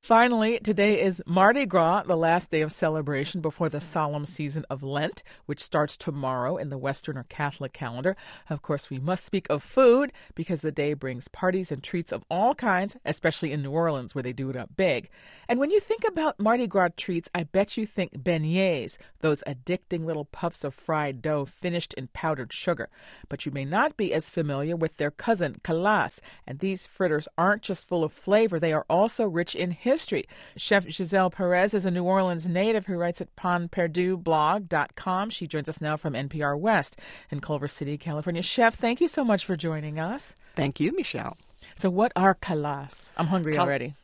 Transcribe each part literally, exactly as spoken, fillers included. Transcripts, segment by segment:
Finally, today is Mardi Gras, the last day of celebration before the solemn season of Lent, which starts tomorrow in the Western or Catholic calendar. Of course, we must speak of food because the day brings parties and treats of all kinds, especially in New Orleans where they do it up big. And when you think about Mardi Gras treats, I bet you think beignets, those addicting little puffs of fried dough finished in powdered sugar. But you may not be as familiar with their cousin, callas. And these fritters aren't just full of flavor, they are also rich in history. History. Chef Giselle Perez is a New Orleans native who writes at pan perdu blog dot com. She joins us now from N P R West in Culver City, California. Chef, thank you so much for joining us. Thank you, Michelle. So what are callas? I'm hungry Cal- already.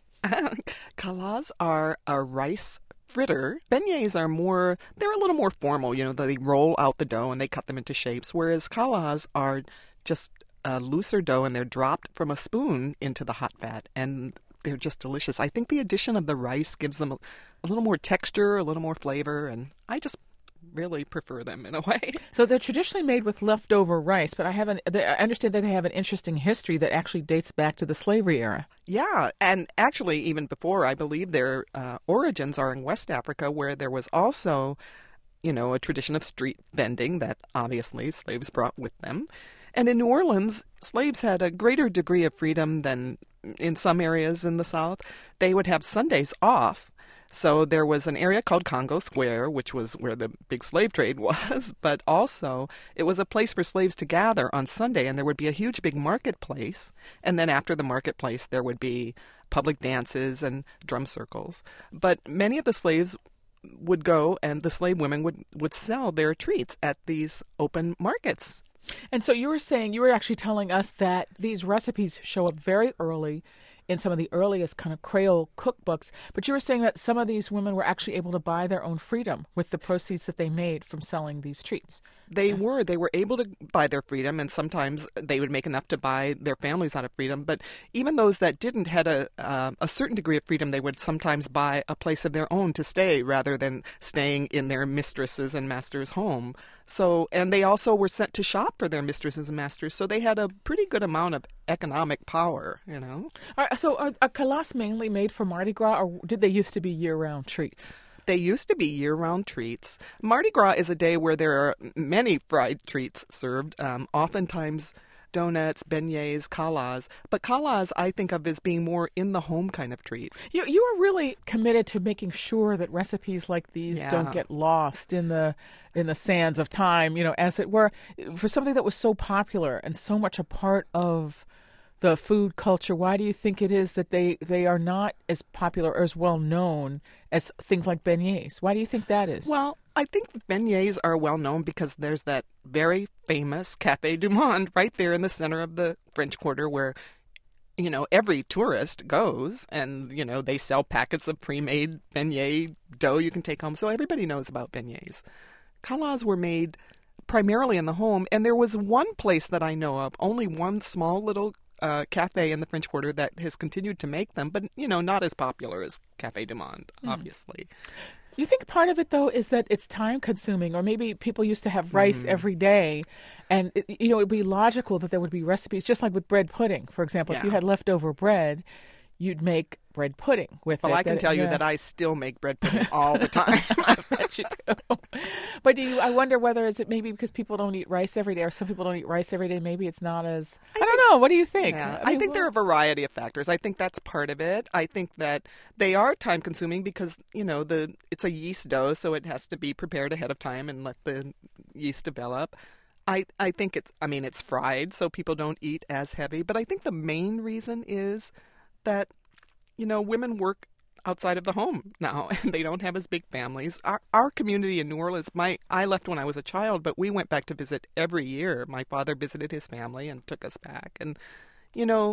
Callas are a rice fritter. Beignets are more, they're a little more formal. You know, they roll out the dough and they cut them into shapes, whereas callas are just a looser dough and they're dropped from a spoon into the hot fat. And they're just delicious. I think the addition of the rice gives them a, a little more texture, a little more flavor, and I just really prefer them in a way. So they're traditionally made with leftover rice, but I have an, I understand that they have an interesting history that actually dates back to the slavery era. Yeah, and actually even before, I believe their uh, origins are in West Africa, where there was also, you know, a tradition of street vending that obviously slaves brought with them. And in New Orleans, slaves had a greater degree of freedom than in some areas in the South. They would have Sundays off. So there was an area called Congo Square, which was where the big slave trade was, but also it was a place for slaves to gather on Sunday, and there would be a huge big marketplace. And then after the marketplace, there would be public dances and drum circles. But many of the slaves would go, and the slave women would, would sell their treats at these open markets. And so you were saying, you were actually telling us that these recipes show up very early in some of the earliest kind of Creole cookbooks, but you were saying that some of these women were actually able to buy their own freedom with the proceeds that they made from selling these treats. They were. They were able to buy their freedom, and sometimes they would make enough to buy their families out of freedom. But even those that didn't had a uh, a certain degree of freedom, they would sometimes buy a place of their own to stay rather than staying in their mistress's and master's home. So, and they also were sent to shop for their mistresses and masters, so they had a pretty good amount of economic power, you know. All right, so are, are callas mainly made for Mardi Gras, or did they used to be year-round treats? They used to be year-round treats. Mardi Gras is a day where there are many fried treats served, um, oftentimes donuts, beignets, callas. But callas I think of as being more in-the-home kind of treat. You you are really committed to making sure that recipes like these yeah. don't get lost in the in the sands of time, you know, as it were, for something that was so popular and so much a part of the food culture. Why do you think it is that they, they are not as popular or as well known as things like beignets? Why do you think that is? Well, I think beignets are well known because there's that very famous Café du Monde right there in the center of the French Quarter where, you know, every tourist goes and, you know, they sell packets of pre-made beignet dough you can take home. So everybody knows about beignets. Callas were made primarily in the home, and there was one place that I know of, only one small little Uh, cafe in the French Quarter that has continued to make them, but, you know, not as popular as Café du Monde, obviously. Mm. You think part of it, though, is that it's time-consuming, or maybe people used to have rice mm. every day, and, it, you know, it would be logical that there would be recipes, just like with bread pudding, for example. Yeah. If you had leftover bread, you'd make bread pudding with well, it. Well, I can that, tell you yeah. that I still make bread pudding all the time. I bet you do. But do you, I wonder whether is it maybe because people don't eat rice every day, or some people don't eat rice every day, maybe it's not as, I, I don't think, know. What do you think? Yeah, I, mean, I think well, there are a variety of factors. I think that's part of it. I think that they are time consuming because, you know, the it's a yeast dough, so it has to be prepared ahead of time and let the yeast develop. I, I think it's, I mean, it's fried, so people don't eat as heavy. But I think the main reason is that, you know, women work outside of the home now, and they don't have as big families. Our, our community in New Orleans, my I left when I was a child, but we went back to visit every year. My father visited his family and took us back. And, you know,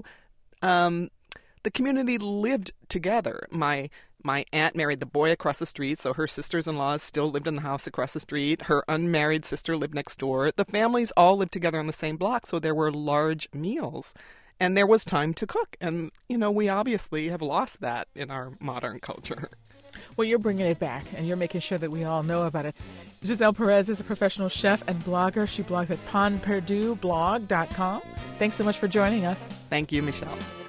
um, the community lived together. My my aunt married the boy across the street, so her sisters-in-law still lived in the house across the street. Her unmarried sister lived next door. The families all lived together on the same block, so there were large meals. And there was time to cook. And, you know, we obviously have lost that in our modern culture. Well, you're bringing it back, and you're making sure that we all know about it. Giselle Perez is a professional chef and blogger. She blogs at pan perdu blog dot com. Thanks so much for joining us. Thank you, Michelle.